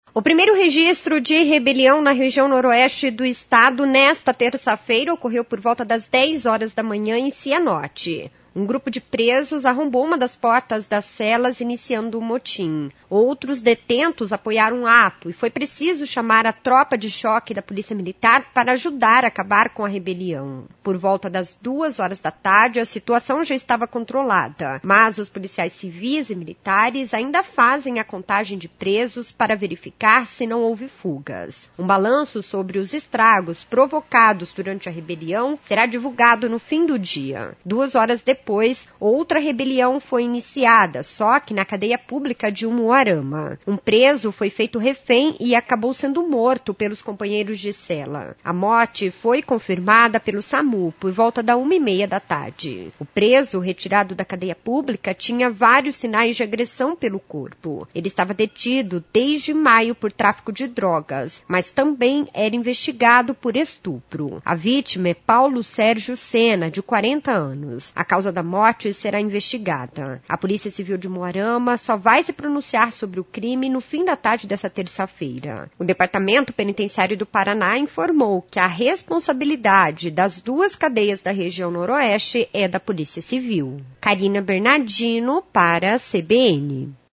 O primeiro registro de rebelião na região noroeste do estado nesta terça-feira ocorreu por volta das 10 horas da manhã em Cianorte. Um grupo de presos arrombou uma das portas das celas, iniciando o motim. Outros detentos apoiaram o ato e foi preciso chamar a tropa de choque da Polícia Militar para ajudar a acabar com a rebelião. Por volta das 2 horas da tarde, a situação já estava controlada, mas os policiais civis e militares ainda fazem a contagem de presos para verificar se não houve fugas. Um balanço sobre os estragos provocados durante a rebelião será divulgado no fim do dia. 2 horas depois, outra rebelião foi iniciada, só que na cadeia pública de Umuarama. Um preso foi feito refém e acabou sendo morto pelos companheiros de cela. A morte foi confirmada pelo SAMU por volta da 1h30 da tarde. O preso, retirado da cadeia pública, tinha vários sinais de agressão pelo corpo. Ele estava detido desde maio por tráfico de drogas, mas também era investigado por estupro. A vítima é Paulo Sérgio Sena, de 40 anos. A causa da morte será investigada. A Polícia Civil de Umuarama só vai se pronunciar sobre o crime no fim da tarde dessa terça-feira. O Departamento Penitenciário do Paraná informou que a responsabilidade das 2 cadeias da região noroeste é da Polícia Civil. Karina Bernardino para a CBN.